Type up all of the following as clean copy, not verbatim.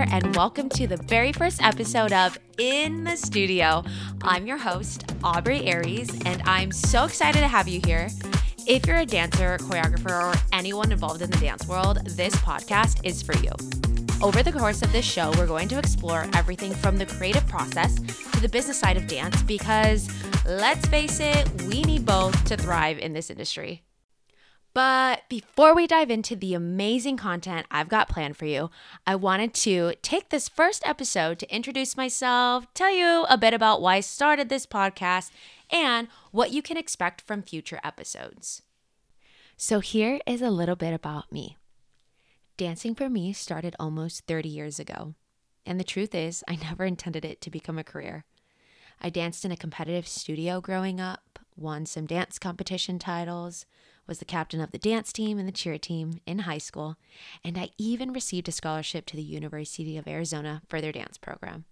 there, and welcome to the very first episode of In the Studio. I'm your host, Aubrey Aries, and I'm so excited to have you here. If you're a dancer, choreographer, or anyone involved in the dance world, this podcast is for you. Over the course of this show, we're going to explore everything from the creative process to the business side of dance because, let's face it, we need both to thrive in this industry. But before we dive into the amazing content I've got planned for you, I wanted to take this first episode to introduce myself, tell you a bit about why I started this podcast, and what you can expect from future episodes. So here is a little bit about me. Dancing for me started almost 30 years ago. And the truth is, I never intended it to become a career. I danced in a competitive studio growing up, won some dance competition titles, was the captain of the dance team and the cheer team in high school, and I even received a scholarship to the University of Arizona for their dance program.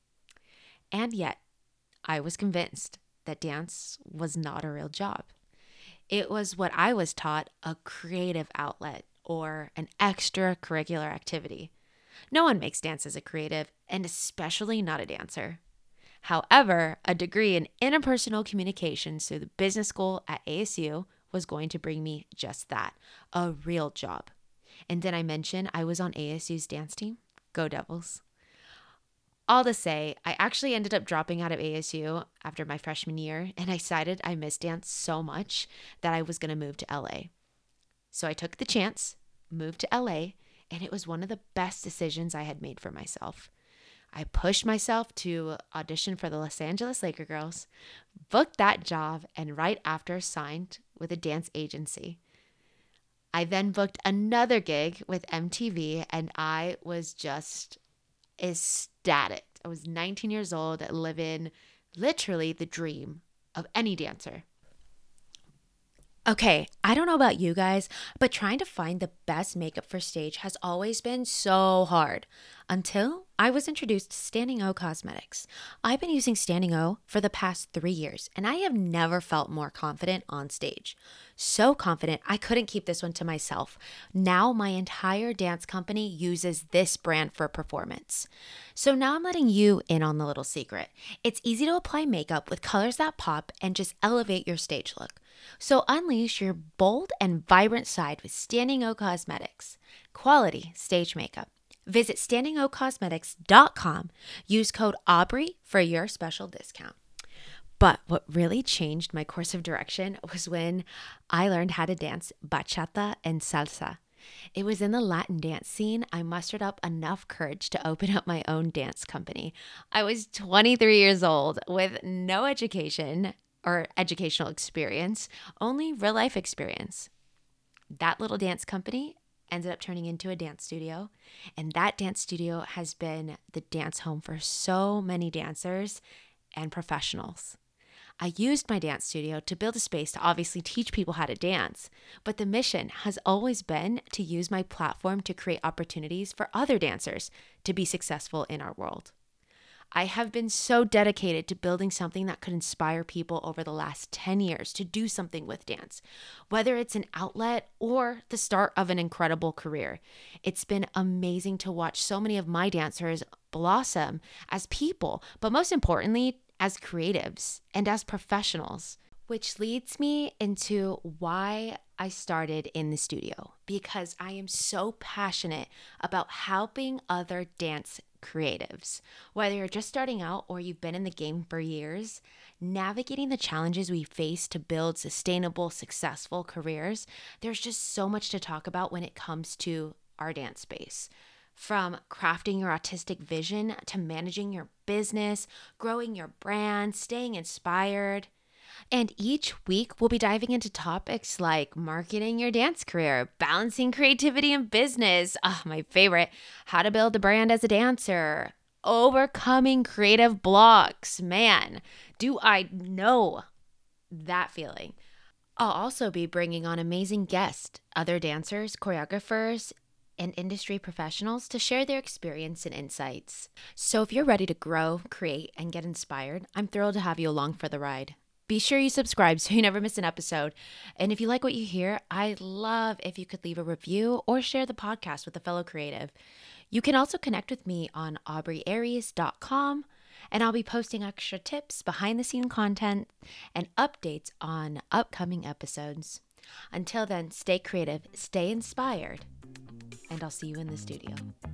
And yet, I was convinced that dance was not a real job. It was what I was taught, a creative outlet or an extracurricular activity. No one makes dance as a creative, and especially not a dancer. However, a degree in interpersonal communications through the business school at ASU was going to bring me just that, a real job. And did I mention I was on ASU's dance team? Go Devils. All to say, I actually ended up dropping out of ASU after my freshman year, and I decided I missed dance so much that I was going to move to LA. So I took the chance, moved to LA, and it was one of the best decisions I had made for myself. I pushed myself to audition for the Los Angeles Laker Girls, booked that job, and right after signed with a dance agency. I then booked another gig with MTV, and I was just ecstatic. I was 19 years old, living literally the dream of any dancer. Okay, I don't know about you guys, but trying to find the best makeup for stage has always been so hard until I was introduced to Standing O Cosmetics. I've been using Standing O for the past 3 years, and I have never felt more confident on stage. So confident, I couldn't keep this one to myself. Now my entire dance company uses this brand for performance. So now I'm letting you in on the little secret. It's easy to apply makeup with colors that pop and just elevate your stage look. So unleash your bold and vibrant side with Standing O Cosmetics. Quality stage makeup. Visit standingocosmetics.com. Use code Aubrey for your special discount. But what really changed my course of direction was when I learned how to dance bachata and salsa. It was in the Latin dance scene I mustered up enough courage to open up my own dance company. I was 23 years old with no education or educational experience, only real life experience. That little dance company ended up turning into a dance studio, and that dance studio has been the dance home for so many dancers and professionals. I used my dance studio to build a space to obviously teach people how to dance, but the mission has always been to use my platform to create opportunities for other dancers to be successful in our world. I have been so dedicated to building something that could inspire people over the last 10 years to do something with dance, whether it's an outlet or the start of an incredible career. It's been amazing to watch so many of my dancers blossom as people, but most importantly, as creatives and as professionals, which leads me into why I started in the studio, because I am so passionate about helping other dance creatives. Whether you're just starting out or you've been in the game for years, navigating the challenges we face to build sustainable, successful careers, there's just so much to talk about when it comes to our dance space. From crafting your artistic vision to managing your business, growing your brand, staying inspired. And each week, we'll be diving into topics like marketing your dance career, balancing creativity and business, my favorite, how to build a brand as a dancer, overcoming creative blocks. Man, do I know that feeling. I'll also be bringing on amazing guests, other dancers, choreographers, and industry professionals to share their experience and insights. So if you're ready to grow, create, and get inspired, I'm thrilled to have you along for the ride. Be sure you subscribe so you never miss an episode. And if you like what you hear, I'd love if you could leave a review or share the podcast with a fellow creative. You can also connect with me on aubreyarys.com, and I'll be posting extra tips, behind the scene content, and updates on upcoming episodes. Until then, stay creative, stay inspired, and I'll see you in the studio.